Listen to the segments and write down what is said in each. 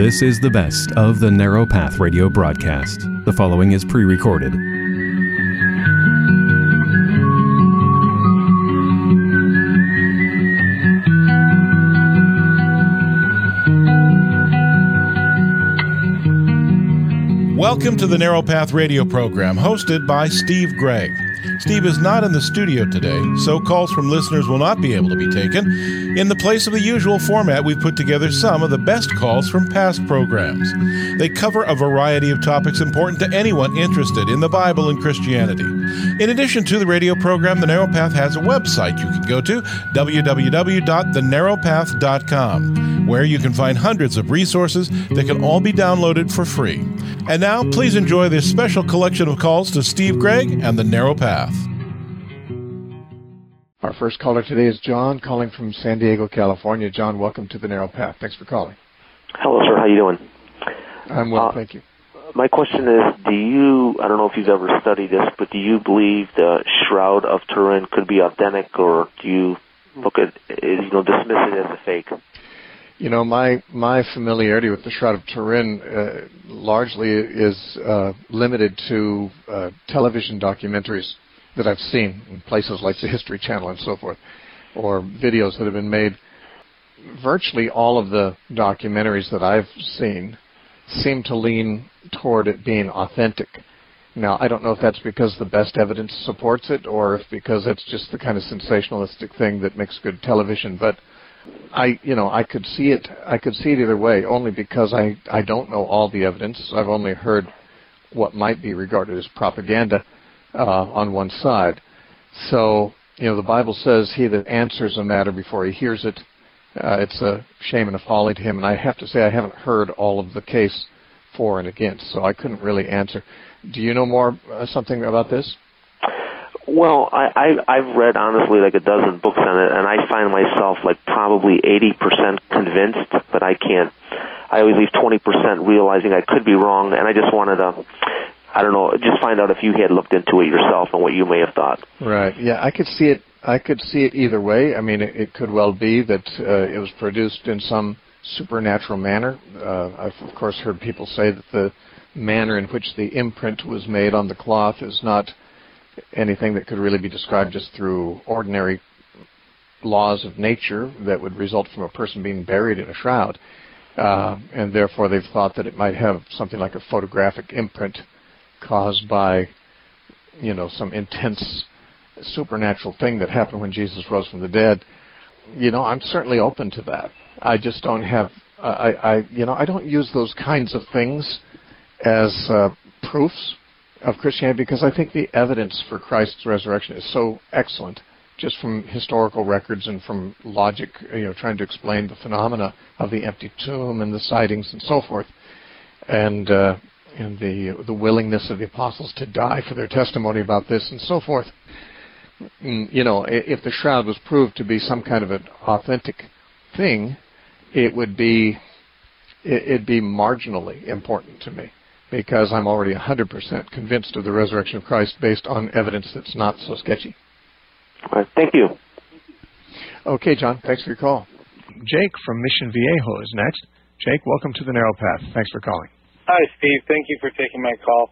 This is the best of the Narrow Path radio broadcast. The following is pre-recorded. Welcome to the Narrow Path radio program, hosted by Steve Gregg. Steve is not in the studio today, so calls from listeners will not be able to be taken. In the place of the usual format, we've put together some of the best calls from past programs. They cover a variety of topics important to anyone interested in the Bible and Christianity. In addition to the radio program, The Narrow Path has a website you can go to, www.thenarrowpath.com, where you can find hundreds of resources that can all be downloaded for free. And now, please enjoy this special collection of calls to Steve Gregg and The Narrow Path. Our first caller today is John, calling from San Diego, California. John, welcome to The Narrow Path. Thanks for calling. Hello, sir. How you doing? I'm well, thank you. My question is, I don't know if you've ever studied this, but do you believe the Shroud of Turin could be authentic, or do you look at, dismiss it as a fake? You know, my familiarity with the Shroud of Turin largely is limited to television documentaries that I've seen in places like the History Channel and so forth, or videos that have been made. Virtually all of the documentaries that I've seen seem to lean toward it being authentic. Now, I don't know if that's because the best evidence supports it, or if because it's just the kind of sensationalistic thing that makes good television, but I could see it either way, only because I don't know all the evidence. I've only heard what might be regarded as propaganda on one side. So, the Bible says, he that answers a matter before he hears it, it's a shame and a folly to him. And I have to say, I haven't heard all of the case for and against, so I couldn't really answer. Do you know more something about this? Well, I've read, honestly, like a dozen books on it, and I find myself like probably 80% convinced, but I always leave 20% realizing I could be wrong, and I just wanted to, just find out if you had looked into it yourself and what you may have thought. Right. Yeah, I could see it either way. I mean, it could well be that it was produced in some supernatural manner. I've, of course, heard people say that the manner in which the imprint was made on the cloth is not anything that could really be described just through ordinary laws of nature that would result from a person being buried in a shroud. And therefore they've thought that it might have something like a photographic imprint caused by, some intense supernatural thing that happened when Jesus rose from the dead. I'm certainly open to that. I just don't have, I don't use those kinds of things as proofs of Christianity, because I think the evidence for Christ's resurrection is so excellent, just from historical records and from logic, trying to explain the phenomena of the empty tomb and the sightings and so forth, and the willingness of the apostles to die for their testimony about this and so forth. If the shroud was proved to be some kind of an authentic thing, it'd be marginally important to me, because I'm already 100% convinced of the resurrection of Christ based on evidence that's not so sketchy. All right, thank you. Okay, John, thanks for your call. Jake from Mission Viejo is next. Jake, welcome to the Narrow Path. Thanks for calling. Hi, Steve. Thank you for taking my call.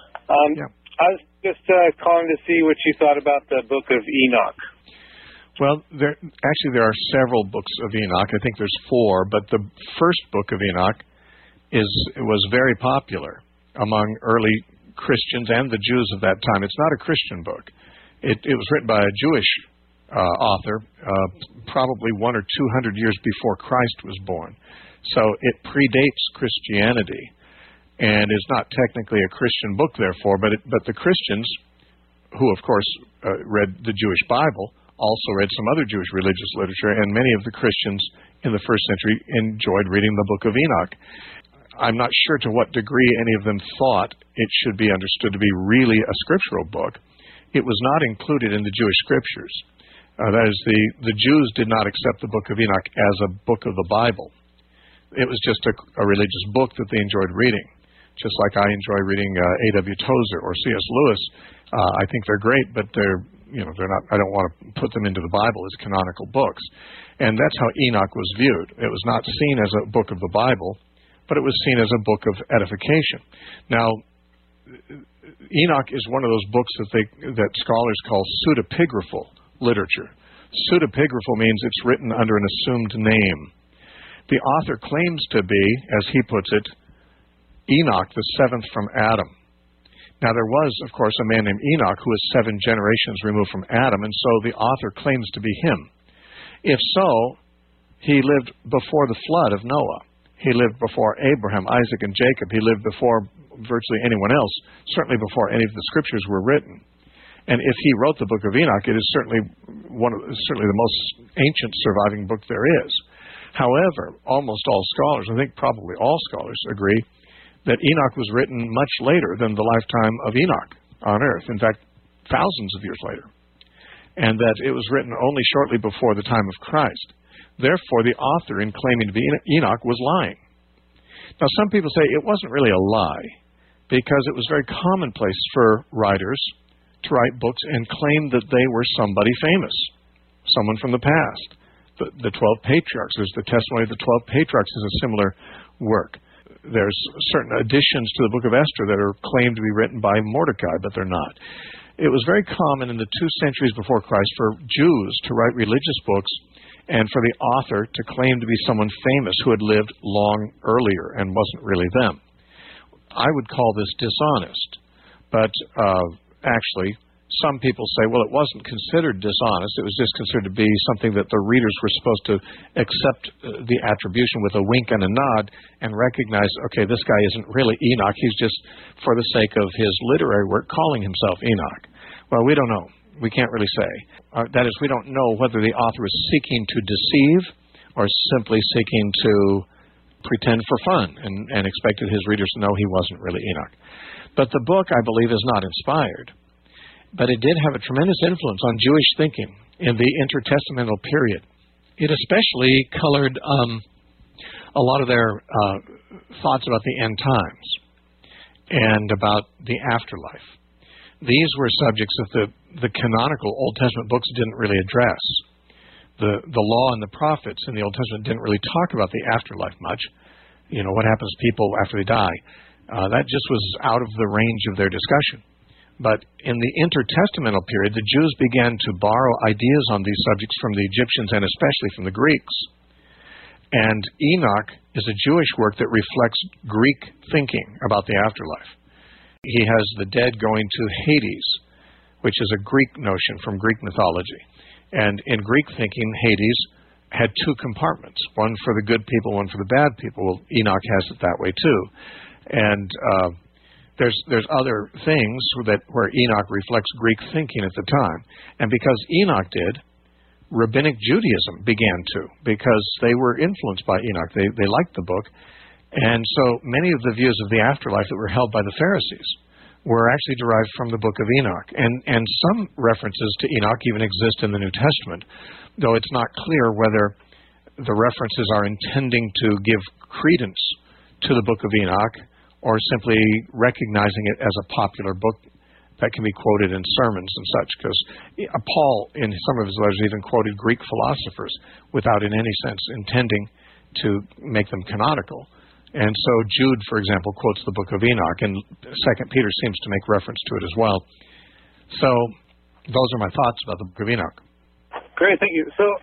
I was just calling to see what you thought about the book of Enoch. Well, there are several books of Enoch. I think there's 4, but the first book of Enoch was very popular among early Christians and the Jews of that time. It's not a Christian book. It was written by a Jewish author, probably 100 or 200 years before Christ was born. So it predates Christianity and is not technically a Christian book, therefore. But the Christians, who of course read the Jewish Bible, also read some other Jewish religious literature, and many of the Christians in the first century enjoyed reading the book of Enoch. I'm not sure to what degree any of them thought it should be understood to be really a scriptural book. It was not included in the Jewish scriptures. That is, the Jews did not accept the book of Enoch as a book of the Bible. It was just a religious book that they enjoyed reading, just like I enjoy reading A.W. Tozer or C.S. Lewis. I think they're great, but they're not. I don't want to put them into the Bible as canonical books. And that's how Enoch was viewed. It was not seen as a book of the Bible, but it was seen as a book of edification. Now, Enoch is one of those books that scholars call pseudepigraphal literature. Pseudepigraphal means it's written under an assumed name. The author claims to be, as he puts it, Enoch, the seventh from Adam. Now, there was, of course, a man named Enoch who was 7 generations removed from Adam, and so the author claims to be him. If so, he lived before the flood of Noah. He lived before Abraham, Isaac, and Jacob. He lived before virtually anyone else, certainly before any of the scriptures were written. And if he wrote the book of Enoch, it is certainly the most ancient surviving book there is. However, almost all scholars, I think probably all scholars, agree that Enoch was written much later than the lifetime of Enoch on earth. In fact, thousands of years later. And that it was written only shortly before the time of Christ. Therefore, the author, in claiming to be Enoch, was lying. Now, some people say it wasn't really a lie, because it was very commonplace for writers to write books and claim that they were somebody famous, someone from the past. The 12 Patriarchs, there's the testimony of the 12 Patriarchs is a similar work. There's certain additions to the book of Esther that are claimed to be written by Mordecai, but they're not. It was very common in the 2 centuries before Christ for Jews to write religious books and for the author to claim to be someone famous who had lived long earlier and wasn't really them. I would call this dishonest, but actually some people say, well, it wasn't considered dishonest. It was just considered to be something that the readers were supposed to accept the attribution with a wink and a nod and recognize, okay, this guy isn't really Enoch. He's just, for the sake of his literary work, calling himself Enoch. Well, we don't know. We can't really say. That is, we don't know whether the author was seeking to deceive or simply seeking to pretend for fun and expected his readers to know he wasn't really Enoch. But the book, I believe, is not inspired. But it did have a tremendous influence on Jewish thinking in the intertestamental period. It especially colored a lot of their thoughts about the end times and about the afterlife. These were subjects that the canonical Old Testament books didn't really address. The law and the prophets in the Old Testament didn't really talk about the afterlife much. You know, what happens to people after they die. That just was out of the range of their discussion. But in the intertestamental period, the Jews began to borrow ideas on these subjects from the Egyptians and especially from the Greeks. And Enoch is a Jewish work that reflects Greek thinking about the afterlife. He has the dead going to Hades, which is a Greek notion from Greek mythology. And in Greek thinking, Hades had 2 compartments, one for the good people, one for the bad people. Well, Enoch has it that way too. And there's other things where Enoch reflects Greek thinking at the time. And because Enoch did, Rabbinic Judaism began to, because they were influenced by Enoch. They liked the book. And so many of the views of the afterlife that were held by the Pharisees were actually derived from the book of Enoch. And some references to Enoch even exist in the New Testament, though it's not clear whether the references are intending to give credence to the book of Enoch or simply recognizing it as a popular book that can be quoted in sermons and such, because Paul, in some of his letters, even quoted Greek philosophers without in any sense intending to make them canonical. And so Jude, for example, quotes the book of Enoch, and 2 Peter seems to make reference to it as well. So those are my thoughts about the book of Enoch. Great, thank you. So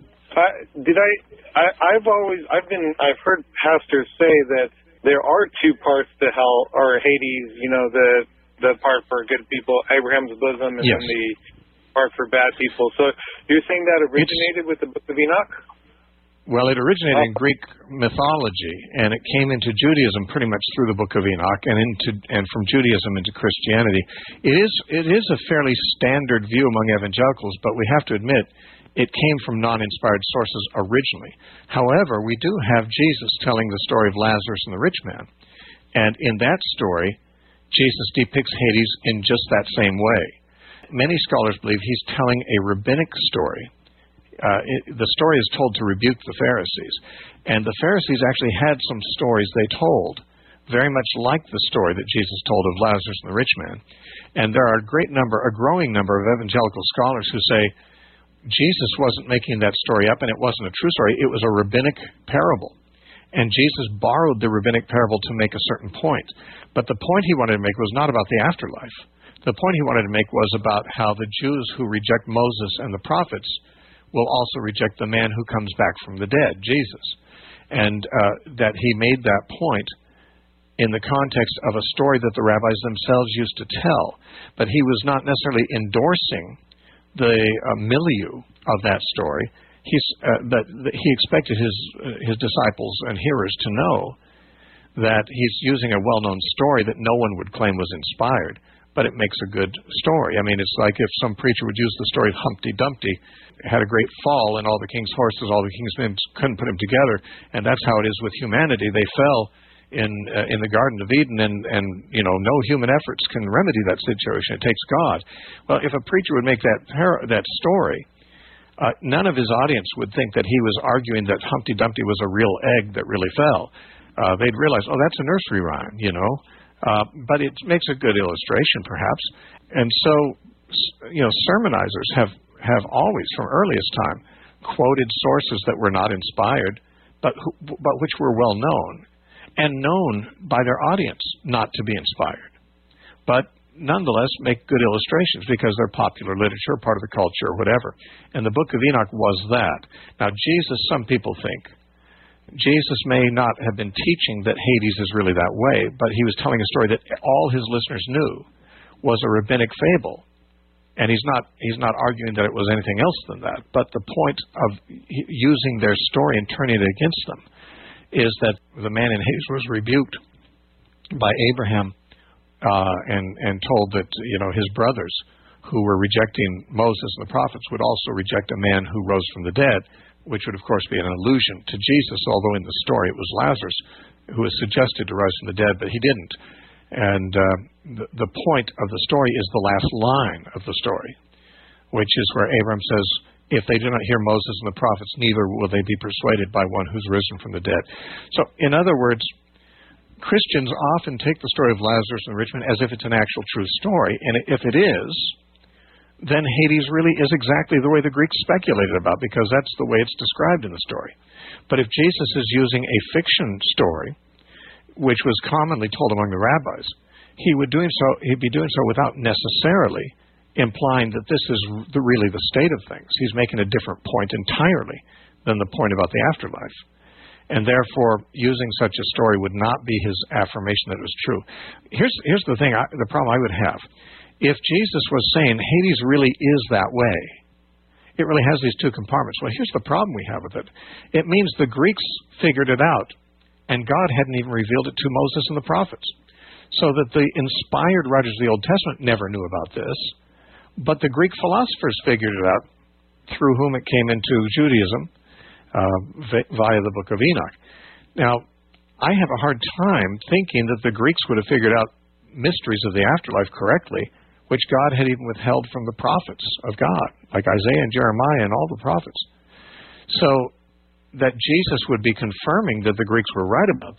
I've heard pastors say that there are 2 parts to hell or Hades. You know, the part for good people, Abraham's bosom, and yes, then the part for bad people. So you're saying that originated with the book of Enoch? Well, it originated in Greek mythology, and it came into Judaism pretty much through the book of Enoch, and from Judaism into Christianity. It is a fairly standard view among evangelicals, but we have to admit it came from non-inspired sources originally. However, we do have Jesus telling the story of Lazarus and the rich man, and in that story, Jesus depicts Hades in just that same way. Many scholars believe he's telling a rabbinic story. The story is told to rebuke the Pharisees. And the Pharisees actually had some stories they told, very much like the story that Jesus told of Lazarus and the rich man. And there are a growing number of evangelical scholars who say Jesus wasn't making that story up and it wasn't a true story. It was a rabbinic parable. And Jesus borrowed the rabbinic parable to make a certain point. But the point he wanted to make was not about the afterlife. The point he wanted to make was about how the Jews who reject Moses and the prophets will also reject the man who comes back from the dead, Jesus. And that he made that point in the context of a story that the rabbis themselves used to tell. But he was not necessarily endorsing the milieu of that story. He expected his disciples and hearers to know that he's using a well-known story that no one would claim was inspired, but it makes a good story. I mean, it's like if some preacher would use the story of Humpty Dumpty, had a great fall, and all the king's horses, all the king's men couldn't put him together, and that's how it is with humanity. They fell in the Garden of Eden, and no human efforts can remedy that situation. It takes God. Well, if a preacher would make that story, none of his audience would think that he was arguing that Humpty Dumpty was a real egg that really fell. They'd realize, oh, that's a nursery rhyme, but it makes a good illustration, perhaps. And so, sermonizers have always, from earliest time, quoted sources that were not inspired, but which were well known, and known by their audience not to be inspired, but nonetheless make good illustrations because they're popular literature, part of the culture, or whatever. And the Book of Enoch was that. Now, Jesus, some people think, Jesus may not have been teaching that Hades is really that way, but he was telling a story that all his listeners knew was a rabbinic fable. And he's not arguing that it was anything else than that. But the point of using their story and turning it against them is that the man in Hades was rebuked by Abraham and told that his brothers who were rejecting Moses and the prophets would also reject a man who rose from the dead, which would, of course, be an allusion to Jesus, although in the story it was Lazarus who was suggested to rise from the dead, but he didn't. And the point of the story is the last line of the story, which is where Abraham says, if they do not hear Moses and the prophets, neither will they be persuaded by one who's risen from the dead. So, in other words, Christians often take the story of Lazarus and the rich man as if it's an actual true story, and if it is, then Hades really is exactly the way the Greeks speculated about, because that's the way it's described in the story. But if Jesus is using a fiction story, which was commonly told among the rabbis, he'd be doing so without necessarily implying that this is really the state of things. He's making a different point entirely than the point about the afterlife. And therefore, using such a story would not be his affirmation that it was true. Here's the thing, the problem I would have. If Jesus was saying Hades really is that way, it really has these two compartments. Well, here's the problem we have with it. It means the Greeks figured it out, and God hadn't even revealed it to Moses and the prophets. So that the inspired writers of the Old Testament never knew about this, but the Greek philosophers figured it out, through whom it came into Judaism via the Book of Enoch. Now, I have a hard time thinking that the Greeks would have figured out mysteries of the afterlife correctly, which God had even withheld from the prophets of God, like Isaiah and Jeremiah and all the prophets. So that Jesus would be confirming that the Greeks were right about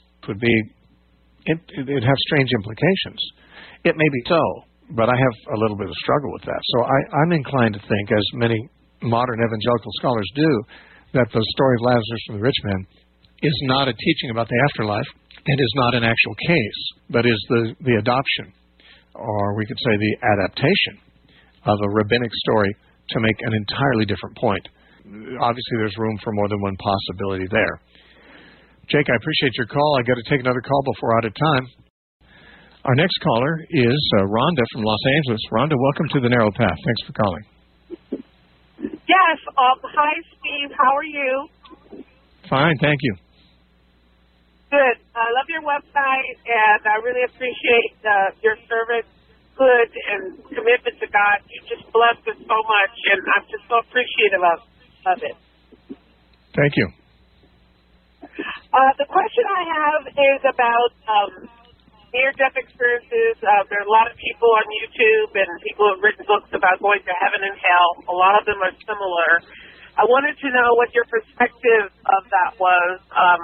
it'd have strange implications. It may be so, but I have a little bit of struggle with that. So I'm inclined to think, as many modern evangelical scholars do, that the story of Lazarus and the rich man is not a teaching about the afterlife and is not an actual case, but is the adoption, or we could say the adaptation, of a rabbinic story to make an entirely different point. Obviously, there's room for more than one possibility there. Jake, I appreciate your call. I've got to take another call before we're out of time. Our next caller is Rhonda from Los Angeles. Rhonda, welcome to the Narrow Path. Thanks for calling. Yes. Hi, Steve. How are you? Fine, thank you. Good. I love your website, and I really appreciate your service, good, and commitment to God. You just blessed us so much, and I'm just so appreciative of it. Thank you. The question I have is about near-death experiences. There are a lot of people on YouTube and people who have written books about going to heaven and hell. A lot of them are similar. I wanted to know what your perspective of that was.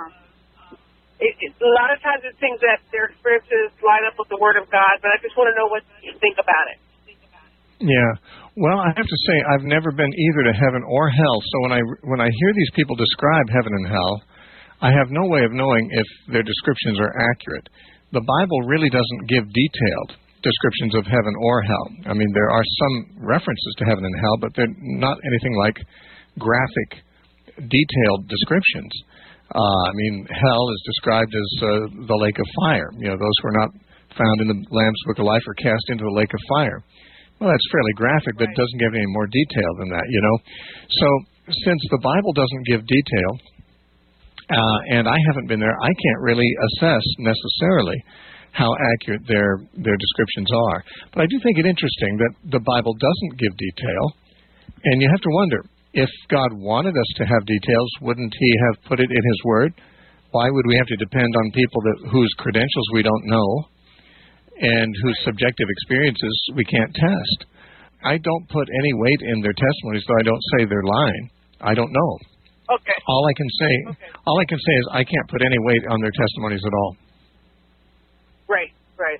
A lot of times it seems that their experiences line up with the Word of God, but I just want to know what you think about it. Yeah. Well, I have to say I've never been either to heaven or hell, so when I hear these people describe heaven and hell, I have no way of knowing if their descriptions are accurate. The Bible really doesn't give detailed descriptions of heaven or hell. I mean, there are some references to heaven and hell, but they're not anything like graphic, detailed descriptions. I mean, hell is described as the lake of fire. You know, those who are not found in the Lamb's Book of Life are cast into the lake of fire. Well, that's fairly graphic, but it doesn't give any more detail than that, you know. So since the Bible doesn't give detail, and I haven't been there, I can't really assess necessarily how accurate their descriptions are. But I do think it interesting that the Bible doesn't give detail, and you have to wonder, if God wanted us to have details, wouldn't He have put it in His Word? Why would we have to depend on people whose credentials we don't know and whose subjective experiences we can't test? I don't put any weight in their testimonies, though I don't say they're lying. I don't know. Okay. All I can say is I can't put any weight on their testimonies at all. Right.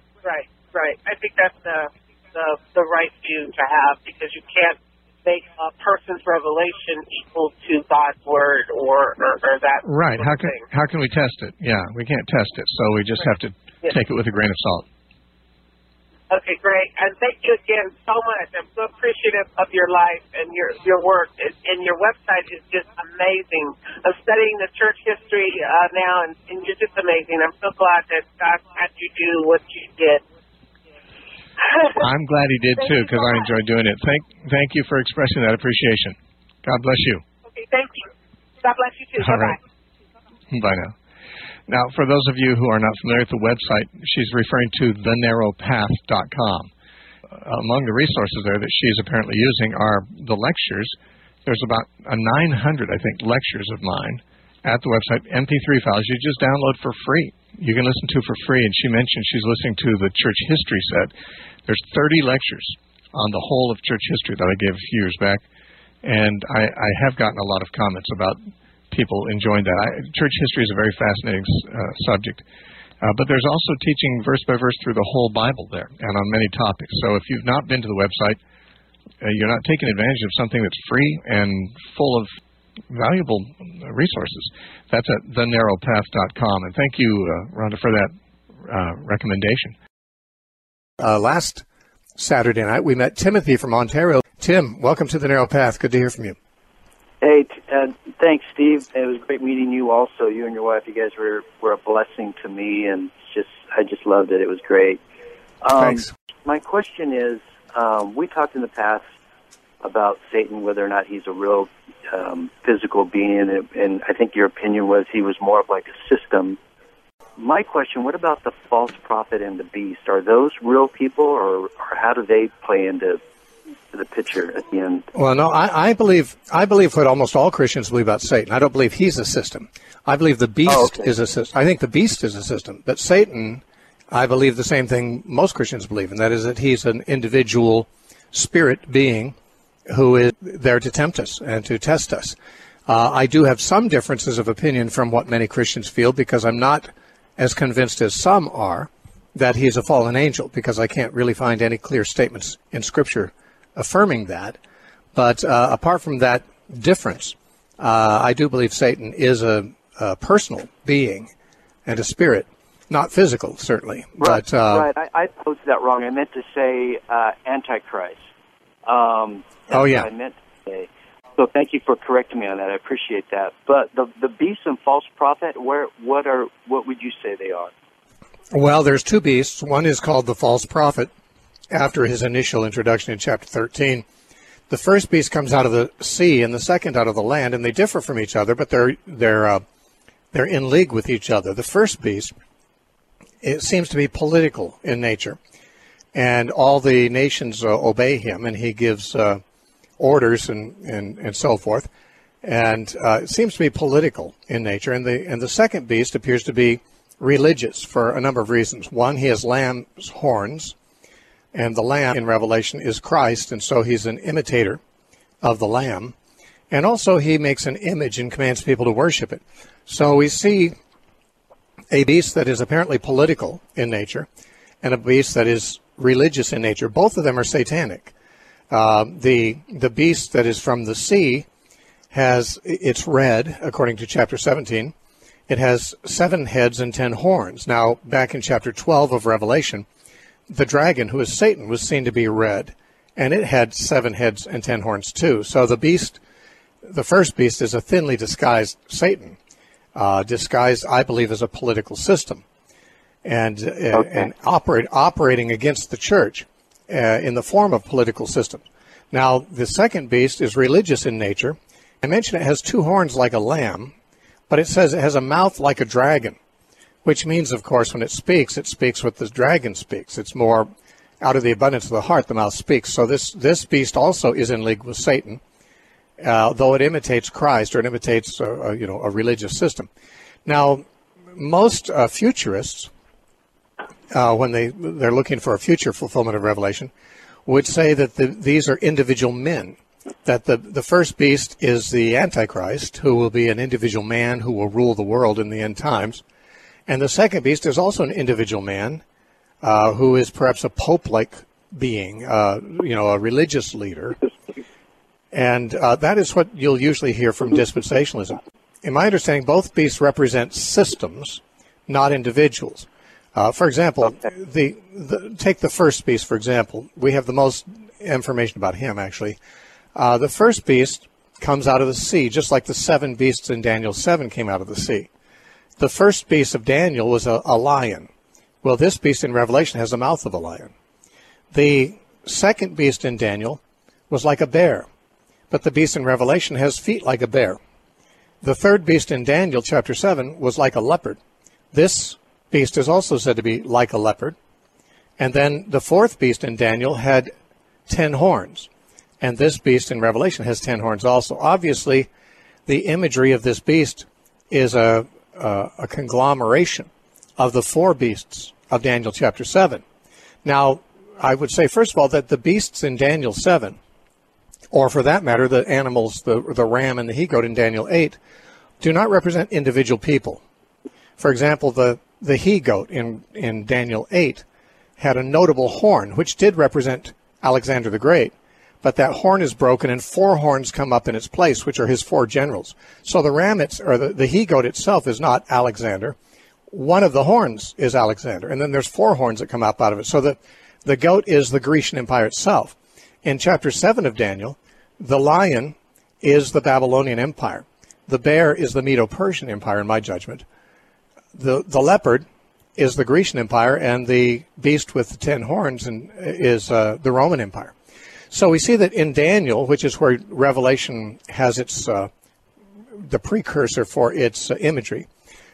I think that's the right view to have, because you can't make a person's revelation equal to God's word or that. Right. Sort of thing. How can we test it? Yeah, we can't test it, so we just have to take it with a grain of salt. Okay, great. And thank you again so much. I'm so appreciative of your life and your work. And your website is just amazing. I'm studying the church history now, and you're just amazing. I'm so glad that God had you do what you did. I'm glad He did, too, because I enjoyed doing it. Thank you for expressing that appreciation. God bless you. Okay, thank you. God bless you, too. All Bye-bye. Right. Bye now. Now, for those of you who are not familiar with the website, she's referring to thenarrowpath.com. Among the resources there that she's apparently using are the lectures. There's about 900, I think, lectures of mine at the website, MP3 files you just download for free. You can listen to for free, and she mentioned she's listening to the church history set. There's 30 lectures on the whole of church history that I gave a few years back, and I have gotten a lot of comments about people enjoying that. Church history is a very fascinating subject. But there's also teaching verse by verse through the whole Bible there and on many topics. So if you've not been to the website, you're not taking advantage of something that's free and full of valuable resources. That's at thenarrowpath.com. And thank you, Rhonda, for that recommendation. Last Saturday night, we met Timothy from Ontario. Tim, welcome to The Narrow Path. Good to hear from you. Hey, thanks, Steve. It was great meeting you also. You and your wife, you guys were a blessing to me, and I just loved it. It was great. Thanks. My question is, we talked in the past about Satan, whether or not he's a real physical being, and I think your opinion was he was more of like a system. My question, what about the false prophet and the beast? Are those real people, or how do they play into the picture at the end? Well, no, I believe what almost all Christians believe about Satan. I don't believe he's a system. I believe the beast is a system. I think the beast is a system. But Satan, I believe the same thing most Christians believe, and that is that he's an individual spirit being who is there to tempt us and to test us. I do have some differences of opinion from what many Christians feel, because I'm not as convinced as some are that he's a fallen angel, because I can't really find any clear statements in Scripture affirming that. But apart from that difference, I do believe Satan is a personal being and a spirit, not physical, certainly. Right, but, right. I posed that wrong. I meant to say Antichrist. Oh, yeah. What I meant to say. So thank you for correcting me on that. I appreciate that. But the beast and false prophet, what would you say they are? Well, there's two beasts. One is called the false prophet, after his initial introduction in chapter 13. The first beast comes out of the sea and the second out of the land, and they differ from each other, but they're in league with each other. The first beast, it seems to be political in nature, and all the nations obey him, and he gives orders and so forth, and it seems to be political in nature. And the second beast appears to be religious for a number of reasons. One, he has lamb's horns, and the lamb in Revelation is Christ, and so he's an imitator of the lamb. And also he makes an image and commands people to worship it. So we see a beast that is apparently political in nature and a beast that is religious in nature. Both of them are satanic. The beast that is from the sea it's red, according to chapter 17, it has 7 heads and 10 horns. Now, back in chapter 12 of Revelation, the dragon, who is Satan, was seen to be red, and it had 7 heads and 10 horns too. So the first beast is a thinly disguised Satan, disguised, I believe, as a political system, and operating against the church in the form of political systems. Now, the second beast is religious in nature. I mentioned it has 2 horns like a lamb, but it says it has a mouth like a dragon, which means, of course, when it speaks what the dragon speaks. It's more out of the abundance of the heart, the mouth speaks. So this beast also is in league with Satan, though it imitates Christ, or it imitates a religious system. Now, most futurists, when they're looking for a future fulfillment of Revelation, would say that these are individual men, that the first beast is the Antichrist, who will be an individual man who will rule the world in the end times, and the second beast is also an individual man who is perhaps a pope-like being, a religious leader, and that is what you'll usually hear from dispensationalism. In my understanding, both beasts represent systems, not individuals. For example, take the first beast, for example. We have the most information about him, actually. The first beast comes out of the sea, just like the 7 beasts in Daniel 7 came out of the sea. The first beast of Daniel was a lion. Well, this beast in Revelation has the mouth of a lion. The second beast in Daniel was like a bear, but the beast in Revelation has feet like a bear. The third beast in Daniel chapter 7 was like a leopard. This beast is also said to be like a leopard. And then the fourth beast in Daniel had 10 horns. And this beast in Revelation has 10 horns also. Obviously, the imagery of this beast is a conglomeration of the 4 beasts of Daniel chapter 7. Now, I would say, first of all, that the beasts in Daniel 7, or for that matter, the animals, the ram and the he-goat in Daniel 8, do not represent individual people. For example, the he-goat in Daniel 8 had a notable horn, which did represent Alexander the Great. But that horn is broken and 4 horns come up in its place, which are his 4 generals. So the ram, the he-goat itself is not Alexander. One of the horns is Alexander. And then there's 4 horns that come up out of it. So the goat is the Grecian Empire itself. In chapter 7 of Daniel, the lion is the Babylonian Empire. The bear is the Medo-Persian Empire, in my judgment. The leopard is the Grecian Empire, and the beast with the 10 horns is the Roman Empire. So we see that in Daniel, which is where Revelation has its the precursor for its imagery,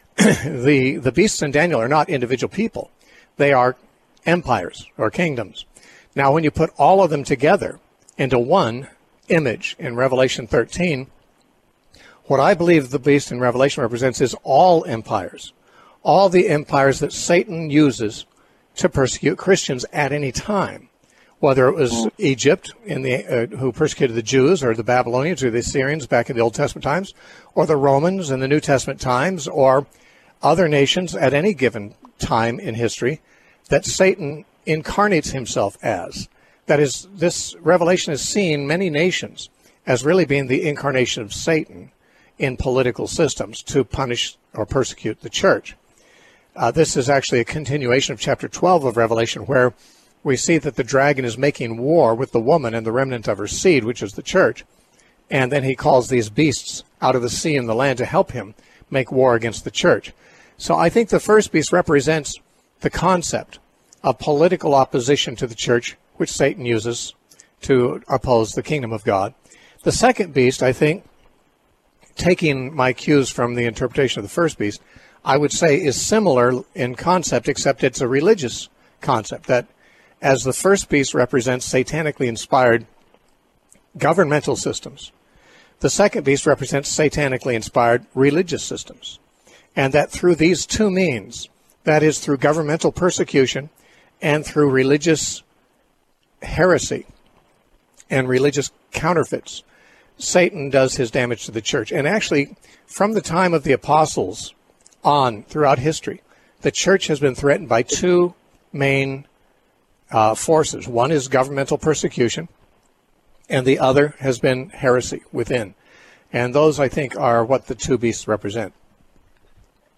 the beasts in Daniel are not individual people. They are empires or kingdoms. Now, when you put all of them together into one image in Revelation 13, what I believe the beast in Revelation represents is all empires, all the empires that Satan uses to persecute Christians at any time. Whether it was Egypt who persecuted the Jews, or the Babylonians or the Assyrians back in the Old Testament times, or the Romans in the New Testament times, or other nations at any given time in history that Satan incarnates himself as. That is, this Revelation has seen many nations as really being the incarnation of Satan in political systems to punish or persecute the church. This is actually a continuation of chapter 12 of Revelation, where we see that the dragon is making war with the woman and the remnant of her seed, which is the church. And then he calls these beasts out of the sea and the land to help him make war against the church. So I think the first beast represents the concept of political opposition to the church, which Satan uses to oppose the kingdom of God. The second beast, I think, taking my cues from the interpretation of the first beast, I would say is similar in concept, except it's a religious concept, that as the first beast represents satanically inspired governmental systems, the second beast represents satanically inspired religious systems. And that through these two means, that is through governmental persecution and through religious heresy and religious counterfeits, Satan does his damage to the church. And actually, from the time of the apostles on throughout history, the church has been threatened by 2 main forces. One is governmental persecution, and the other has been heresy within. And those, I think, are what the 2 beasts represent.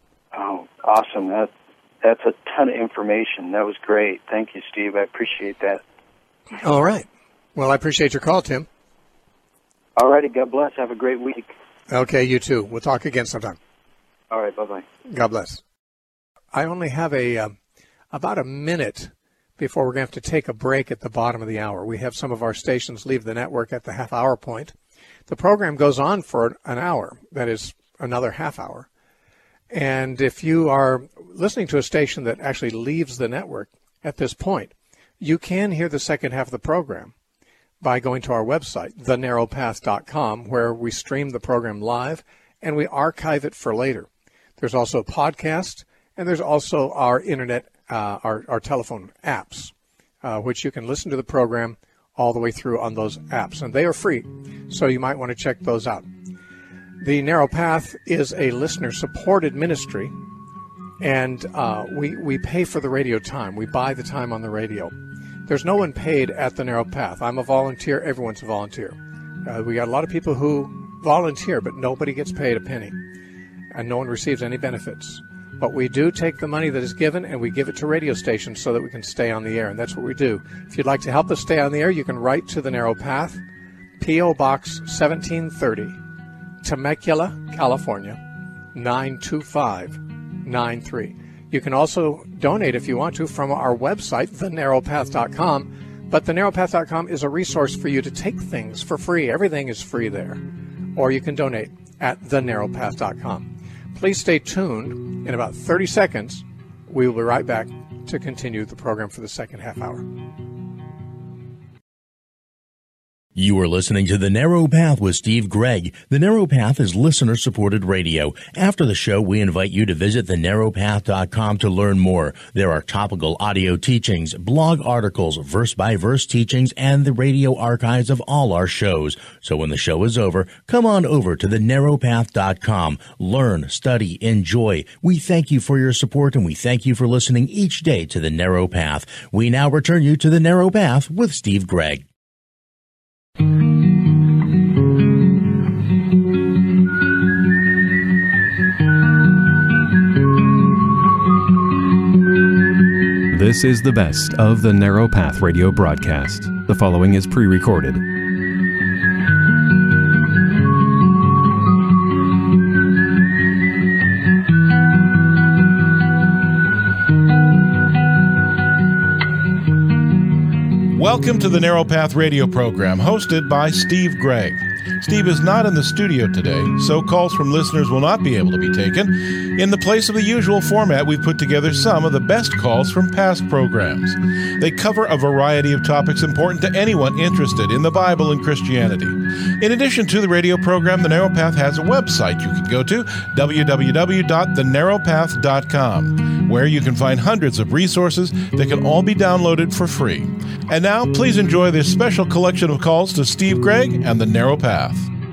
Awesome. That's a ton of information. That was great. Thank you, Steve. I appreciate that. All right. Well, I appreciate your call, Tim. All righty. God bless. Have a great week. Okay, you too. We'll talk again sometime. All right. Bye-bye. God bless. I only have about a minute before we're going to have to take a break at the bottom of the hour. We have some of our stations leave the network at the half-hour point. The program goes on for an hour. That is another half hour. And if you are listening to a station that actually leaves the network at this point, you can hear the second half of the program by going to our website, thenarrowpath.com, where we stream the program live and we archive it for later. There's also a podcast, and there's also our internet, our telephone apps, which you can listen to the program all the way through on those apps, and they are free, so you might want to check those out. The Narrow Path is a listener-supported ministry, and we pay for the radio time. We buy the time on the radio. There's no one paid at the Narrow Path. I'm a volunteer. Everyone's a volunteer. We got a lot of people who volunteer, but nobody gets paid a penny, and no one receives any benefits. But we do take the money that is given and we give it to radio stations so that we can stay on the air, and that's what we do. If you'd like to help us stay on the air, you can write to the Narrow Path, P.O. Box 1730, Temecula, California, 92593. You can also donate if you want to from our website, thenarrowpath.com, but thenarrowpath.com is a resource for you to take things for free. Everything is free there. Or you can donate at thenarrowpath.com. Please stay tuned. In about 30 seconds, we will be right back to continue the program for the second half hour. You are listening to The Narrow Path with Steve Gregg. The Narrow Path is listener-supported radio. After the show, we invite you to visit thenarrowpath.com to learn more. There are topical audio teachings, blog articles, verse-by-verse teachings, and the radio archives of all our shows. So when the show is over, come on over to thenarrowpath.com. Learn, study, enjoy. We thank you for your support, and we thank you for listening each day to The Narrow Path. We now return you to The Narrow Path with Steve Gregg. This is the best of the Narrow Path radio broadcast. The following is pre-recorded. Welcome to the Narrow Path radio program, hosted by Steve Gregg. Steve is not in the studio today, so calls from listeners will not be able to be taken. In the place of the usual format, we've put together some of the best calls from past programs. They cover a variety of topics important to anyone interested in the Bible and Christianity. In addition to the radio program, The Narrow Path has a website you can go to, www.thenarrowpath.com, where you can find hundreds of resources that can all be downloaded for free. And now, please enjoy this special collection of calls to Steve Gregg and The Narrow Path.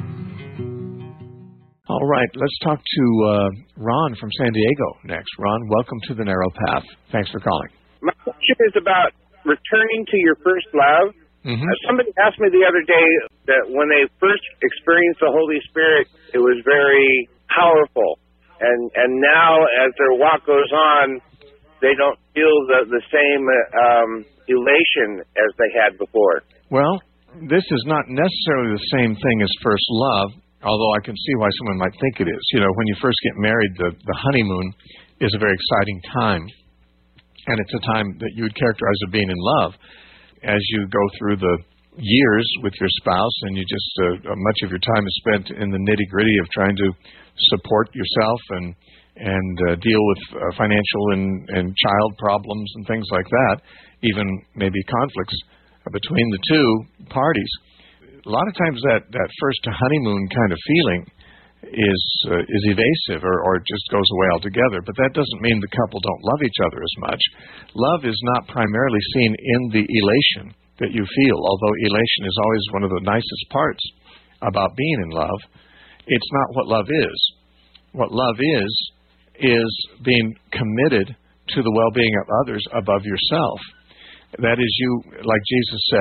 All right, let's talk to Ron from San Diego next. Ron, welcome to The Narrow Path. Thanks for calling. My question is about returning to your first love. Mm-hmm. Somebody asked me the other day that when they first experienced the Holy Spirit, it was very powerful. And now, as their walk goes on, they don't feel the same elation as they had before. Well, this is not necessarily the same thing as first love, although I can see why someone might think it is. You know, when you first get married, the honeymoon is a very exciting time, and it's a time that you would characterize as being in love. As you go through the years with your spouse, and you just much of your time is spent in the nitty-gritty of trying to support yourself and deal with financial and child problems and things like that, even maybe conflicts between the two parties. A lot of times that first honeymoon kind of feeling is evasive or just goes away altogether, but that doesn't mean the couple don't love each other as much. Love is not primarily seen in the elation that you feel, although elation is always one of the nicest parts about being in love. It's not what love is. What love is being committed to the well-being of others above yourself. That is, you, like Jesus said,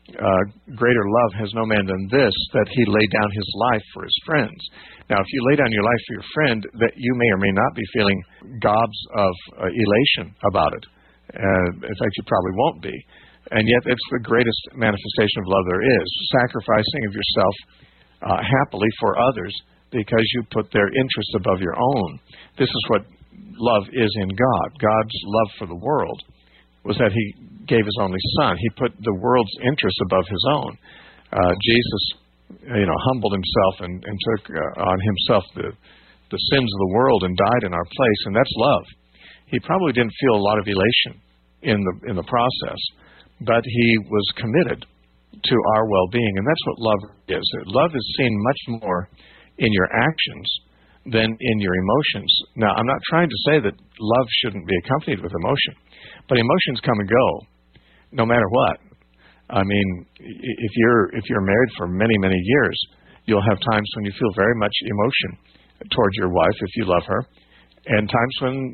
greater love has no man than this, that he lay down his life for his friends. Now, if you lay down your life for your friend, that you may or may not be feeling gobs of elation about it. In fact, you probably won't be. And yet, it's the greatest manifestation of love there is, sacrificing of yourself happily for others because you put their interests above your own. This is what love is in God. God's love for the world was that he gave his only son. He put the world's interests above his own. Jesus, humbled himself and took on himself the sins of the world and died in our place, and that's love. He probably didn't feel a lot of elation in the process, but he was committed to our well-being, and that's what love is. Love is seen much more in your actions than in your emotions. Now, I'm not trying to say that love shouldn't be accompanied with emotion, but emotions come and go, no matter what. I mean, if you're married for many, many years, you'll have times when you feel very much emotion towards your wife if you love her, and times when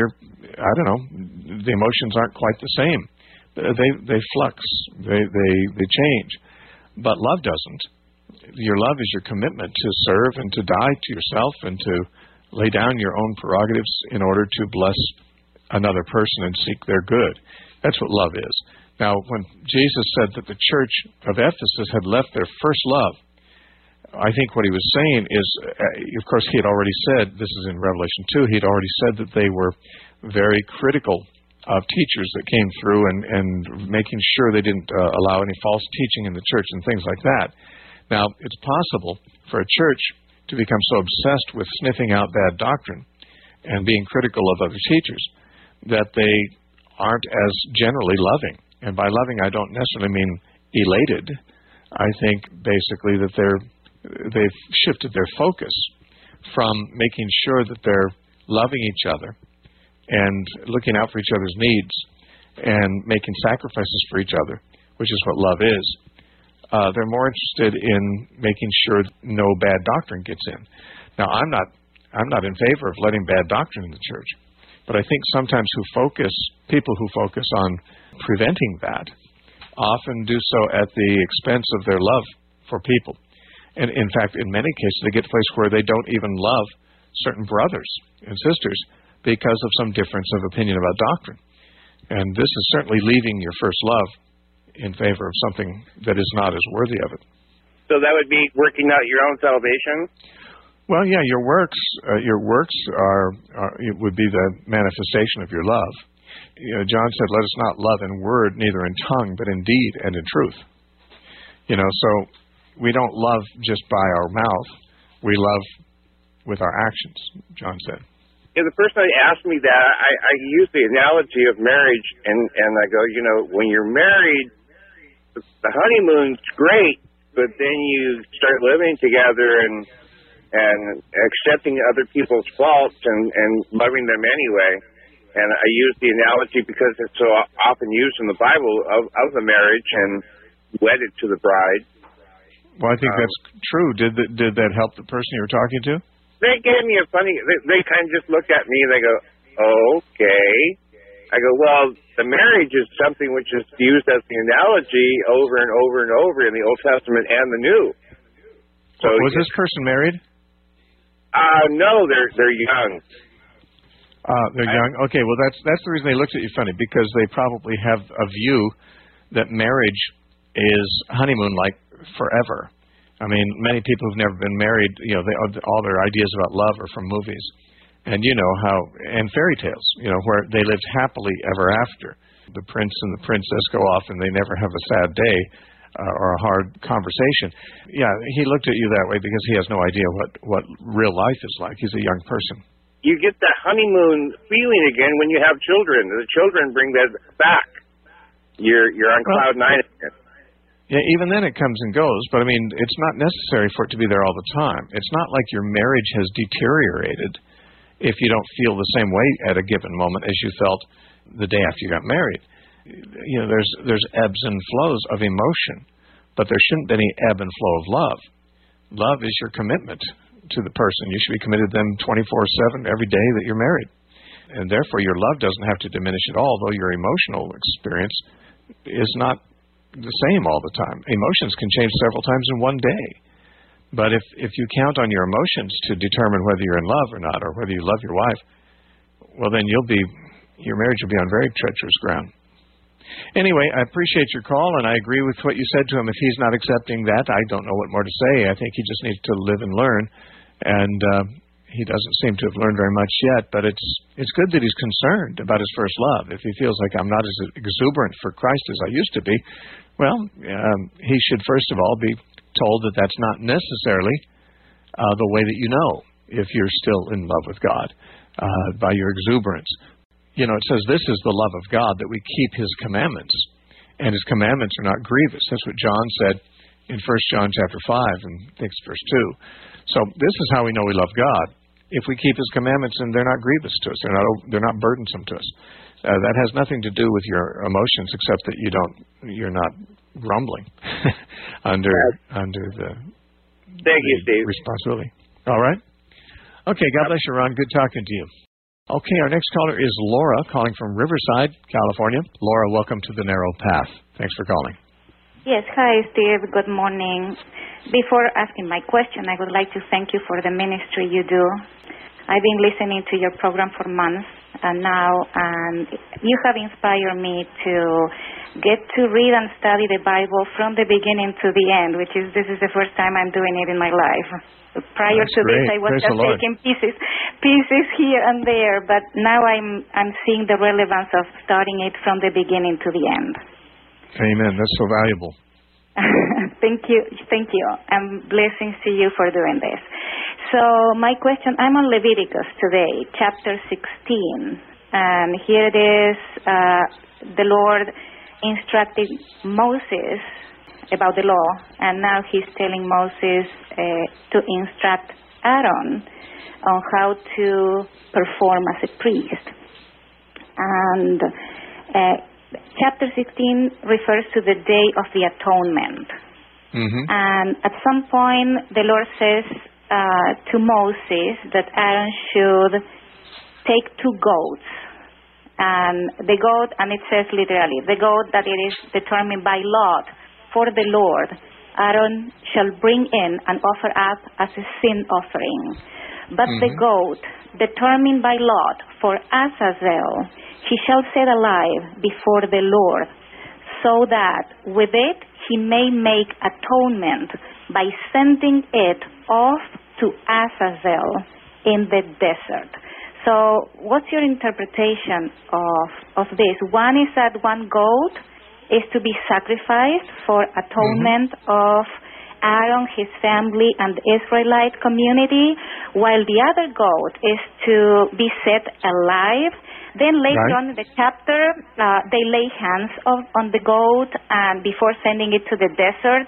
the emotions aren't quite the same. They flux, they change, but love doesn't. Your love is your commitment to serve and to die to yourself and to lay down your own prerogatives in order to bless another person and seek their good. That's what love is. Now, when Jesus said that the church of Ephesus had left their first love, I think what he was saying is, of course, he had already said, this is in Revelation 2, he had already said that they were very critical of teachers that came through and making sure they didn't allow any false teaching in the church and things like that. Now, it's possible for a church to become so obsessed with sniffing out bad doctrine and being critical of other teachers that they aren't as generally loving. And by loving, I don't necessarily mean elated. I think basically that they've shifted their focus from making sure that they're loving each other and looking out for each other's needs and making sacrifices for each other, which is what love is. They're more interested in making sure no bad doctrine gets in. Now, I'm not in favor of letting bad doctrine in the church, but I think sometimes people who focus on preventing that often do so at the expense of their love for people. And in fact, in many cases, they get to a place where they don't even love certain brothers and sisters because of some difference of opinion about doctrine. And this is certainly leaving your first love in favor of something that is not as worthy of it. So that would be working out your own salvation? Well, yeah, your works would be the manifestation of your love. John said, "Let us not love in word, neither in tongue, but in deed and in truth." So we don't love just by our mouth. We love with our actions, John said. Yeah, the person asked me that, I use the analogy of marriage, and I go, when you're married, the honeymoon's great, but then you start living together and accepting other people's faults and loving them anyway. And I use the analogy because it's so often used in the Bible of the marriage and wedded to the bride. Well, I think that's true. Did that help the person you were talking to? They gave me they kind of just look at me and they go, okay. I go, well, the marriage is something which is used as the analogy over and over and over in the Old Testament and the New. So was this person married? No, they're young. They're young? Okay, well, that's the reason they looked at you funny, because they probably have a view that marriage is honeymoon-like forever. I mean, many people who've never been married, all their ideas about love are from movies. And and fairy tales, where they lived happily ever after. The prince and the princess go off and they never have a sad day or a hard conversation. Yeah, he looked at you that way because he has no idea what real life is like. He's a young person. You get that honeymoon feeling again when you have children. The children bring that back. You're on cloud nine again. Yeah, even then it comes and goes, but I mean, it's not necessary for it to be there all the time. It's not like your marriage has deteriorated if you don't feel the same way at a given moment as you felt the day after you got married. There's ebbs and flows of emotion, but there shouldn't be any ebb and flow of love. Love is your commitment to the person. You should be committed to them 24/7 every day that you're married. And therefore your love doesn't have to diminish at all, though your emotional experience is not the same all the time. Emotions can change several times in one day. But if you count on your emotions to determine whether you're in love or not, or whether you love your wife, well, then your marriage will be on very treacherous ground. Anyway, I appreciate your call, and I agree with what you said to him. If he's not accepting that, I don't know what more to say. I think he just needs to live and learn, and he doesn't seem to have learned very much yet, but it's good that he's concerned about his first love. If he feels like I'm not as exuberant for Christ as I used to be, well, he should first of all be told that that's not necessarily the way that you know if you're still in love with God by your exuberance. You know, it says this is the love of God, that we keep His commandments, and His commandments are not grievous. That's what John said in 1 John chapter 5, and I think it's verse 2. So this is how we know we love God. If we keep His commandments, and they're not grievous to us, they're not burdensome to us. That has nothing to do with your emotions, except that you're not grumbling under the Thank you, Steve. responsibility. All right. Okay. God bless you, Ron. Good talking to you. Okay. Our next caller is Laura, calling from Riverside, California. Laura, welcome to the Narrow Path. Thanks for calling. Yes. Hi, Steve. Good morning. Before asking my question, I would like to thank you for the ministry you do. I've been listening to your program for months now, and you have inspired me to get to read and study the Bible from the beginning to the end, this is the first time I'm doing it in my life. Prior That's to great. this, I was Praise just the Lord. taking pieces here and there, but now I'm seeing the relevance of starting it from the beginning to the end. Amen. That's so valuable. Thank you, and blessings to you for doing this. So my question, I'm on Leviticus today, chapter 16, and here it is, the Lord instructed Moses about the law, and now He's telling Moses to instruct Aaron on how to perform as a priest. And chapter 16 refers to the Day of the Atonement. Mm-hmm. And at some point, the Lord says to Moses that Aaron should take 2 goats. And the goat, and it says literally, the goat that it is determined by lot for the Lord, Aaron shall bring in and offer up as a sin offering. But the goat, determined by lot for Azazel, he shall set alive before the Lord, so that with it he may make atonement by sending it off to Azazel in the desert. So what's your interpretation of this? One is that one goat is to be sacrificed for atonement of Aaron, his family, and the Israelite community, while the other goat is to be set alive. Then later on in the chapter, they lay hands on the goat and before sending it to the desert.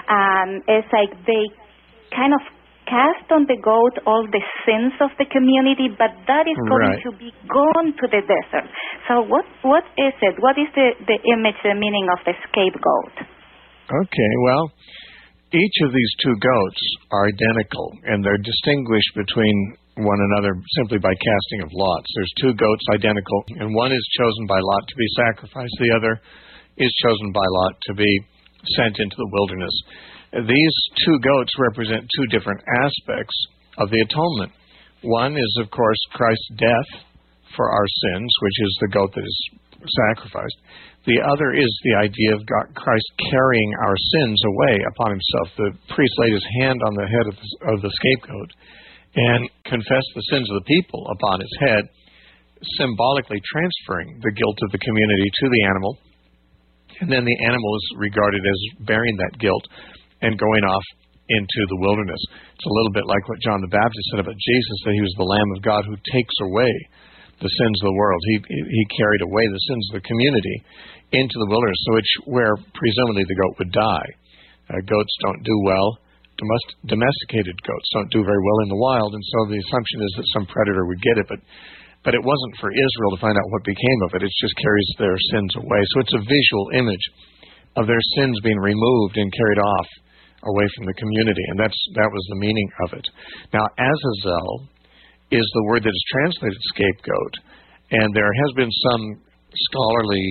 It's like they kind of cast on the goat all the sins of the community, but that is going to be gone to the desert. So what is it? What is the image, the meaning of the scapegoat? Okay, well, each of these 2 goats are identical, and they're distinguished between one another simply by casting of lots. There's 2 goats identical, and one is chosen by lot to be sacrificed. The other is chosen by lot to be sent into the wilderness. These 2 goats represent 2 different aspects of the atonement. One is, of course, Christ's death for our sins, which is the goat that is sacrificed. The other is the idea of Christ carrying our sins away upon Himself. The priest laid his hand on the head of the scapegoat and confessed the sins of the people upon his head, symbolically transferring the guilt of the community to the animal. And then the animal is regarded as bearing that guilt and going off into the wilderness. It's a little bit like what John the Baptist said about Jesus, that He was the Lamb of God who takes away the sins of the world. He carried away the sins of the community into the wilderness, so it's where presumably the goat would die. Goats don't do well. Domesticated goats don't do very well in the wild, and so the assumption is that some predator would get it, but it wasn't for Israel to find out what became of it. It just carries their sins away. So it's a visual image of their sins being removed and carried off away from the community, and that was the meaning of it. Now, Azazel is the word that is translated scapegoat, and there has been some scholarly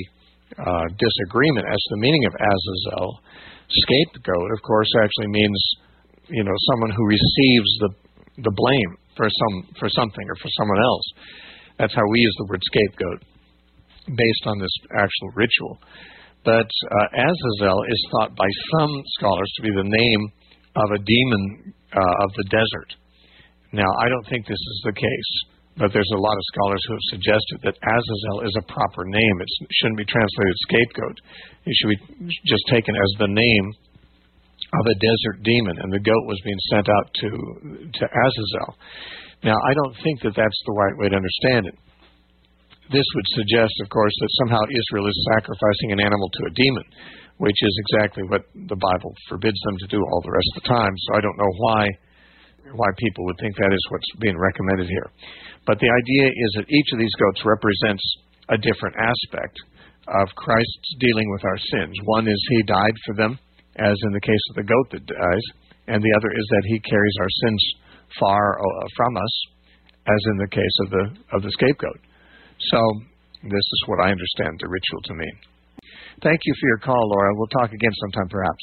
disagreement as to the meaning of Azazel. Scapegoat, of course, actually means, someone who receives the blame for something or for someone else. That's how we use the word scapegoat, based on this actual ritual. But Azazel is thought by some scholars to be the name of a demon of the desert. Now, I don't think this is the case, but there's a lot of scholars who have suggested that Azazel is a proper name. It shouldn't be translated scapegoat. It should be just taken as the name of a desert demon, and the goat was being sent out to Azazel. Now, I don't think that that's the right way to understand it. This would suggest, of course, that somehow Israel is sacrificing an animal to a demon, which is exactly what the Bible forbids them to do all the rest of the time. So I don't know why people would think that is what's being recommended here. But the idea is that each of these goats represents a different aspect of Christ's dealing with our sins. One is he died for them, as in the case of the goat that dies, and the other is that he carries our sins far from us, as in the case of the scapegoat. So this is what I understand the ritual to mean. Thank you for your call, Laura. We'll talk again sometime, perhaps.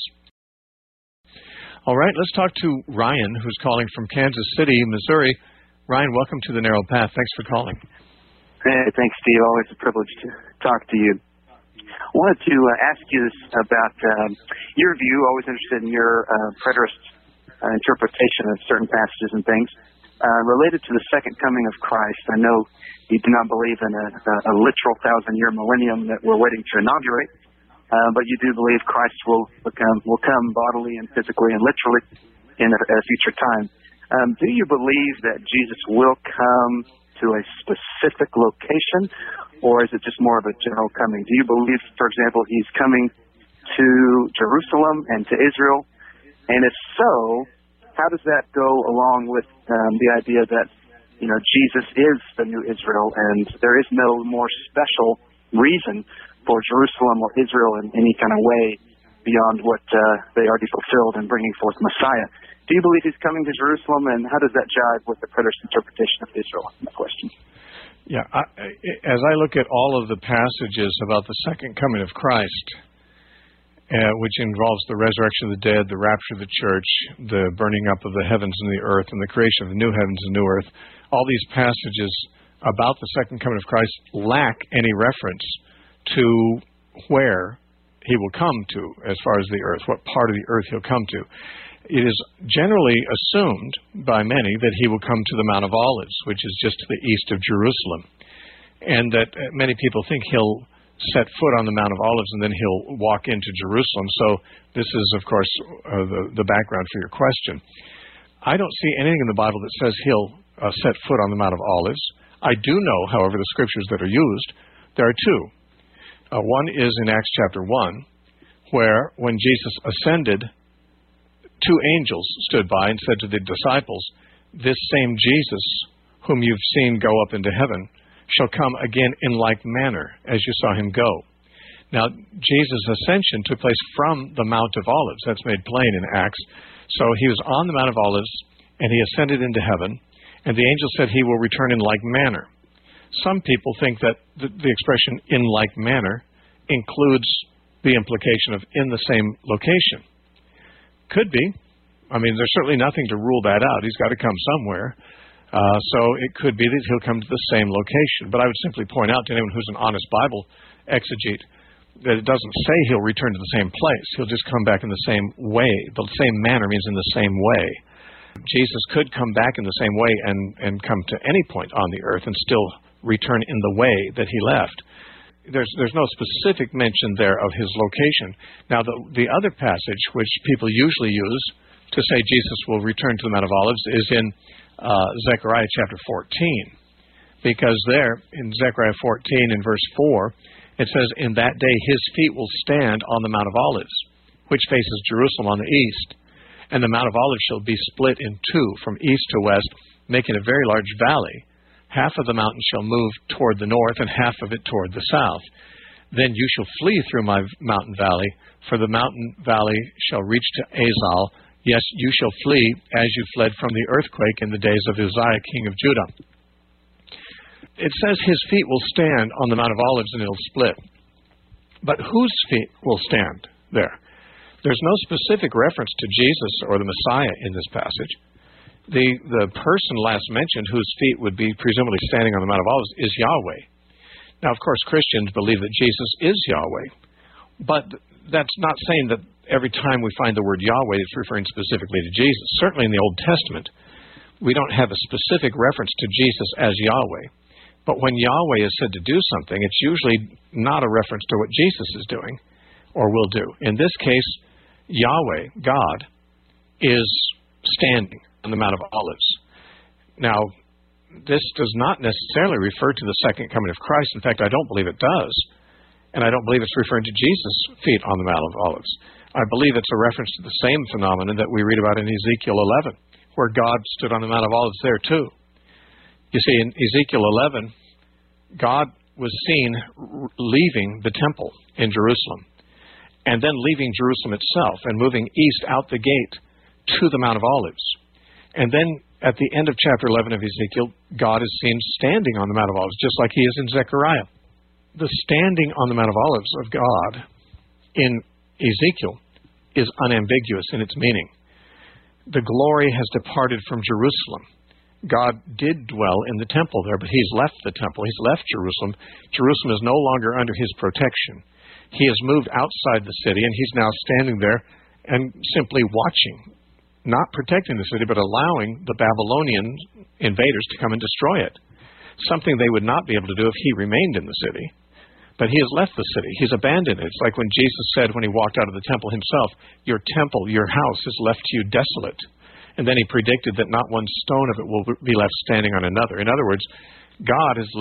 All right, let's talk to Ryan, who's calling from Kansas City, Missouri. Ryan, welcome to the Narrow Path. Thanks for calling. Hey, thanks, Steve. Always a privilege to talk to you. I wanted to ask you this about your view, always interested in your preterist interpretation of certain passages and things. Related to the second coming of Christ, I know you do not believe in a literal 1,000-year millennium that we're waiting to inaugurate, but you do believe Christ will come bodily and physically and literally in a future time. Do you believe that Jesus will come to a specific location, or is it just more of a general coming? Do you believe, for example, he's coming to Jerusalem and to Israel? And if so, how does that go along with the idea that, Jesus is the new Israel and there is no more special reason for Jerusalem or Israel in any kind of way beyond what they already fulfilled in bringing forth Messiah? Do you believe he's coming to Jerusalem, and how does that jive with the preterist interpretation of Israel? My question. Yeah, as I look at all of the passages about the second coming of Christ, which involves the resurrection of the dead, the rapture of the church, the burning up of the heavens and the earth, and the creation of the new heavens and new earth, all these passages about the second coming of Christ lack any reference to where he will come to as far as the earth, what part of the earth he'll come to. It is generally assumed by many that he will come to the Mount of Olives, which is just to the east of Jerusalem, and that many people think he'll set foot on the Mount of Olives and then he'll walk into Jerusalem. So this is, of course, the background for your question. I don't see anything in the Bible that says he'll set foot on the Mount of Olives. I do know, however, the scriptures that are used. There are two. One is in Acts chapter 1, where when Jesus ascended, two angels stood by and said to the disciples, "This same Jesus, whom you've seen go up into heaven, shall come again in like manner as you saw him go." Now, Jesus' ascension took place from the Mount of Olives. That's made plain in Acts. So he was on the Mount of Olives, and he ascended into heaven, and the angel said he will return in like manner. Some people think that the expression "in like manner" includes the implication of in the same location. Could be. I mean, there's certainly nothing to rule that out. He's got to come somewhere. So it could be that he'll come to the same location. But I would simply point out to anyone who's an honest Bible exegete that it doesn't say he'll return to the same place. He'll just come back in the same way. The same manner means in the same way. Jesus could come back in the same way and come to any point on the earth and still return in the way that he left. There's no specific mention there of his location. Now, the other passage, which people usually use to say Jesus will return to the Mount of Olives, is in Zechariah chapter 14. Because there, in Zechariah 14, in verse 4, it says, "In that day his feet will stand on the Mount of Olives, which faces Jerusalem on the east. And the Mount of Olives shall be split in two from east to west, making a very large valley. Half of the mountain shall move toward the north, and half of it toward the south. Then you shall flee through my mountain valley, for the mountain valley shall reach to Azal. Yes, you shall flee as you fled from the earthquake in the days of Uzziah, king of Judah." It says his feet will stand on the Mount of Olives and it'll split. But whose feet will stand there? There's no specific reference to Jesus or the Messiah in this passage. The person last mentioned whose feet would be presumably standing on the Mount of Olives is Yahweh. Now, of course, Christians believe that Jesus is Yahweh, but that's not saying that every time we find the word Yahweh, it's referring specifically to Jesus. Certainly in the Old Testament, we don't have a specific reference to Jesus as Yahweh. But when Yahweh is said to do something, it's usually not a reference to what Jesus is doing or will do. In this case, Yahweh, God, is standing on the Mount of Olives. Now, this does not necessarily refer to the second coming of Christ. In fact, I don't believe it does. And I don't believe it's referring to Jesus' feet on the Mount of Olives. I believe it's a reference to the same phenomenon that we read about in Ezekiel 11, where God stood on the Mount of Olives there too. You see, in Ezekiel 11, God was seen leaving the temple in Jerusalem, and then leaving Jerusalem itself and moving east out the gate to the Mount of Olives. And then at the end of chapter 11 of Ezekiel, God is seen standing on the Mount of Olives, just like he is in Zechariah. The standing on the Mount of Olives of God in Ezekiel is unambiguous in its meaning. The glory has departed from Jerusalem. God did dwell in the temple there, but he's left the temple. He's left Jerusalem. Jerusalem is no longer under his protection. He has moved outside the city, and he's now standing there and simply watching, not protecting the city, but allowing the Babylonian invaders to come and destroy it, something they would not be able to do if he remained in the city. But he has left the city. He's abandoned it. It's like when Jesus said when he walked out of the temple himself, your temple, your house is left to you desolate. And then he predicted that not one stone of it will be left standing on another. In other words, God has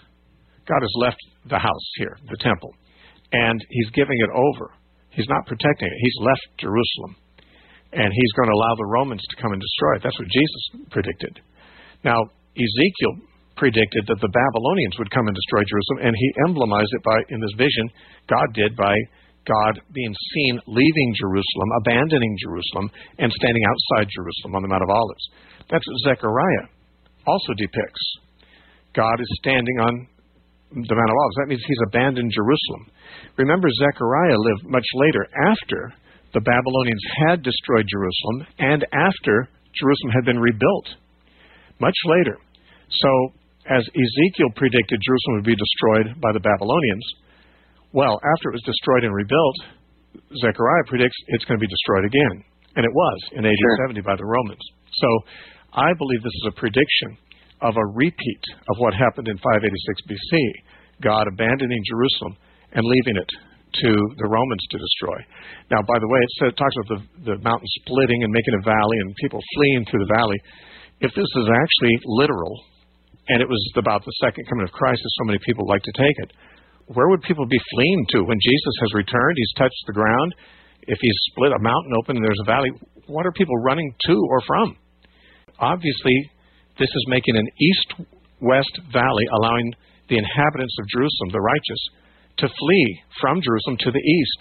left the house here, the temple, and he's giving it over. He's not protecting it. He's left Jerusalem, and he's going to allow the Romans to come and destroy it. That's what Jesus predicted. Now, Ezekiel predicted that the Babylonians would come and destroy Jerusalem, and he emblemized it in this vision, God did, by God being seen leaving Jerusalem, abandoning Jerusalem, and standing outside Jerusalem on the Mount of Olives. That's what Zechariah also depicts. God is standing on the Mount of Olives. That means he's abandoned Jerusalem. Remember, Zechariah lived much later, after the Babylonians had destroyed Jerusalem and after Jerusalem had been rebuilt. Much later. So, as Ezekiel predicted Jerusalem would be destroyed by the Babylonians, well, after it was destroyed and rebuilt, Zechariah predicts it's going to be destroyed again. And it was in AD 70 by the Romans. So I believe this is a prediction of a repeat of what happened in 586 BC, God abandoning Jerusalem and leaving it to the Romans to destroy. Now, by the way, it talks about the mountain splitting and making a valley and people fleeing through the valley. If this is actually literal, and it was about the second coming of Christ, as so many people like to take it, where would people be fleeing to? When Jesus has returned, he's touched the ground. If he's split a mountain open and there's a valley, what are people running to or from? Obviously, this is making an east-west valley, allowing the inhabitants of Jerusalem, the righteous, to flee from Jerusalem to the east.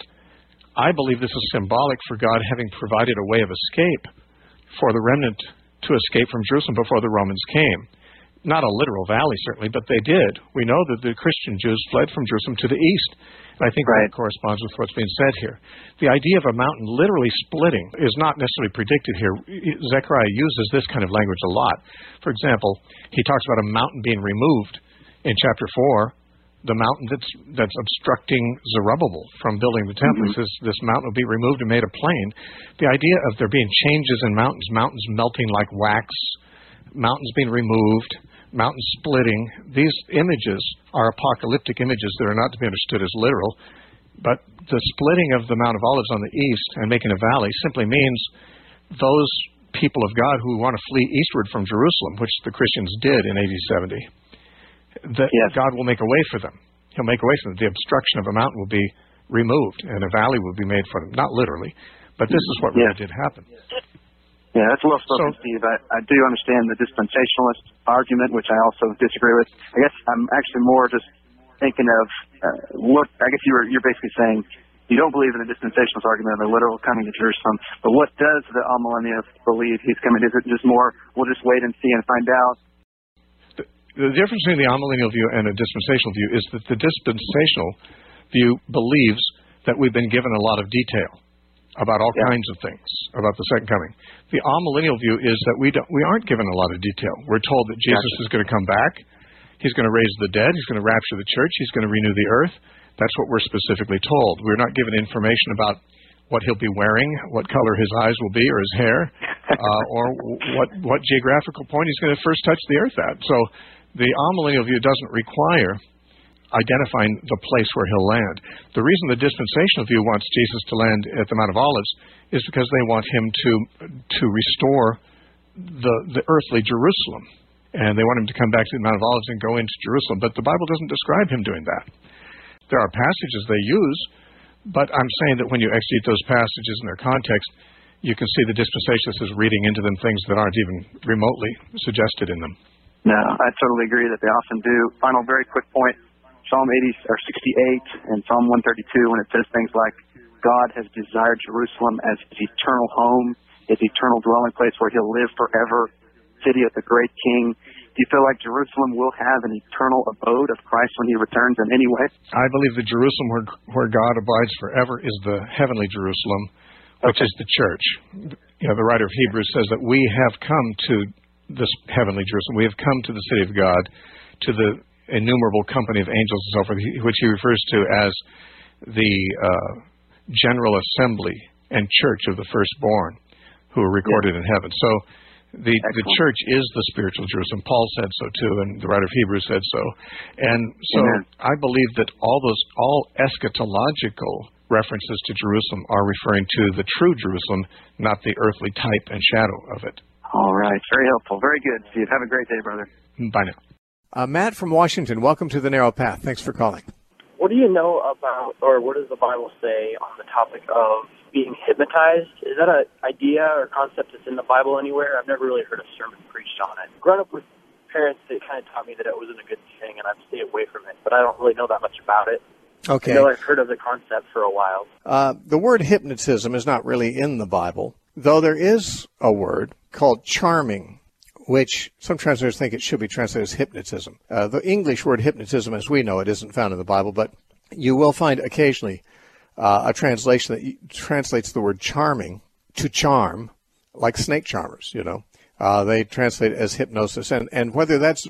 I believe this is symbolic for God having provided a way of escape for the remnant to escape from Jerusalem before the Romans came. Not a literal valley, certainly, but they did. We know that the Christian Jews fled from Jerusalem to the east. And I think that corresponds with what's being said here. The idea of a mountain literally splitting is not necessarily predicted here. Zechariah uses this kind of language a lot. For example, he talks about a mountain being removed in chapter 4, the mountain that's obstructing Zerubbabel from building the temple. He says this mountain will be removed and made a plain. The idea of there being changes in mountains melting like wax, mountains being removed, mountains splitting, these images are apocalyptic images that are not to be understood as literal. But the splitting of the Mount of Olives on the east and making a valley simply means those people of God who want to flee eastward from Jerusalem, which the Christians did in AD 70, that God will make a way for them. He'll make a way for them. The obstruction of a mountain will be removed and a valley will be made for them. Not literally, but this is what really did happen. Yeah, that's well spoken, Steve. I do understand the dispensationalist argument, which I also disagree with. I guess I'm actually more just thinking of I guess you're basically saying you don't believe in the dispensationalist argument of the literal coming to Jerusalem, but what does the amillennialist believe he's coming? Is it just more, we'll just wait and see and find out? The difference between the amillennial view and a dispensational view is that the dispensational view believes that we've been given a lot of detail about all kinds of things about the second coming. The amillennial view is that we aren't given a lot of detail. We're told that Jesus is going to come back. He's going to raise the dead. He's going to rapture the church. He's going to renew the earth. That's what we're specifically told. We're not given information about what he'll be wearing, what color his eyes will be, or his hair, or what geographical point he's going to first touch the earth at. So the amillennial view doesn't require identifying the place where he'll land. The reason the dispensational view wants Jesus to land at the Mount of Olives is because they want him to restore the earthly Jerusalem. And they want him to come back to the Mount of Olives and go into Jerusalem. But the Bible doesn't describe him doing that. There are passages they use, but I'm saying that when you exegete those passages in their context, you can see the dispensationalist is reading into them things that aren't even remotely suggested in them. No, I totally agree that they often do. Final very quick point, Psalm 68 and Psalm 132, when it says things like, God has desired Jerusalem as his eternal home, his eternal dwelling place where he'll live forever, city of the great King. Do you feel like Jerusalem will have an eternal abode of Christ when he returns in any way? I believe the Jerusalem where God abides forever is the heavenly Jerusalem, which is the church. You know, the writer of Hebrews says that we have come to this heavenly Jerusalem. We have come to the city of God, to the innumerable company of angels and so forth, which he refers to as the general assembly and church of the firstborn who are recorded in heaven. So the church is the spiritual Jerusalem. Paul said so too, and the writer of Hebrews said so. And so I believe that all eschatological references to Jerusalem are referring to the true Jerusalem, not the earthly type and shadow of it. All right. Very helpful. Very good, Steve. Have a great day, brother. Bye now. Matt from Washington, welcome to the Narrow Path. Thanks for calling. What do you know about, or what does the Bible say on the topic of being hypnotized? Is that an idea or concept that's in the Bible anywhere? I've never really heard a sermon preached on it. Growing up with parents that kind of taught me that it wasn't a good thing and I'd stay away from it, but I don't really know that much about it. Okay. I know I've heard of the concept for a while. The word hypnotism is not really in the Bible, though there is a word called charming, which some translators think it should be translated as hypnotism. The English word hypnotism, as we know it, isn't found in the Bible, but you will find occasionally a translation that translates the word charming to charm, like snake charmers, you know. They translate it as hypnosis. And whether that's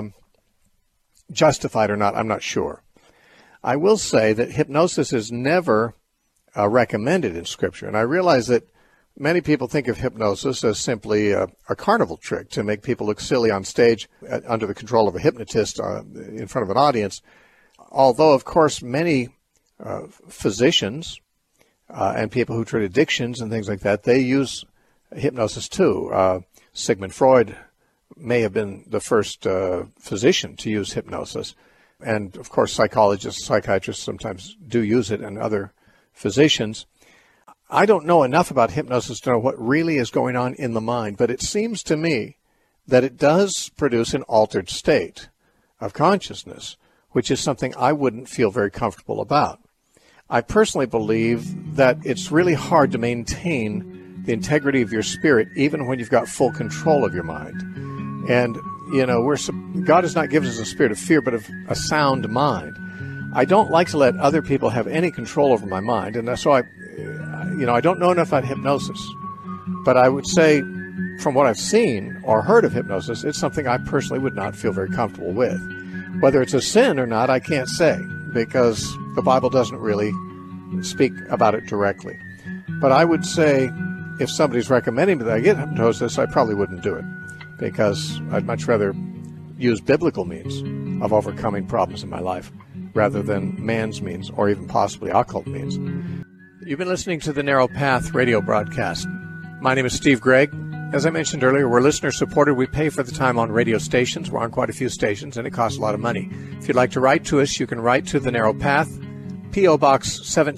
justified or not, I'm not sure. I will say that hypnosis is never recommended in Scripture. And I realize that many people think of hypnosis as simply a carnival trick to make people look silly on stage under the control of a hypnotist in front of an audience. Although, of course, many physicians and people who treat addictions and things like that, they use hypnosis too. Sigmund Freud may have been the first physician to use hypnosis. And, of course, psychologists, psychiatrists sometimes do use it, and other physicians. I don't know enough about hypnosis to know what really is going on in the mind, but it seems to me that it does produce an altered state of consciousness, which is something I wouldn't feel very comfortable about. I personally believe that it's really hard to maintain the integrity of your spirit even when you've got full control of your mind. And, you know, God has not given us a spirit of fear, but of a sound mind. I don't like to let other people have any control over my mind, and so I don't know enough about hypnosis. But I would say, from what I've seen or heard of hypnosis, it's something I personally would not feel very comfortable with. Whether it's a sin or not, I can't say, because the Bible doesn't really speak about it directly. But I would say, if somebody's recommending that I get hypnosis, I probably wouldn't do it, because I'd much rather use biblical means of overcoming problems in my life rather than man's means or even possibly occult means. You've been listening to the Narrow Path radio broadcast. My name is Steve Gregg. As I mentioned earlier, we're listener-supported. We pay for the time on radio stations. We're on quite a few stations, and it costs a lot of money. If you'd like to write to us, you can write to the Narrow Path, P.O. Box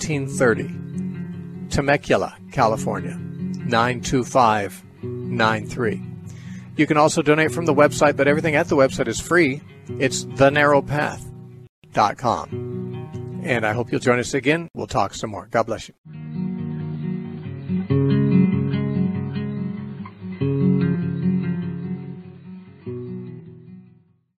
1730, Temecula, California, 92593. You can also donate from the website, but everything at the website is free. It's thenarrowpath.com. And I hope you'll join us again. We'll talk some more. God bless you.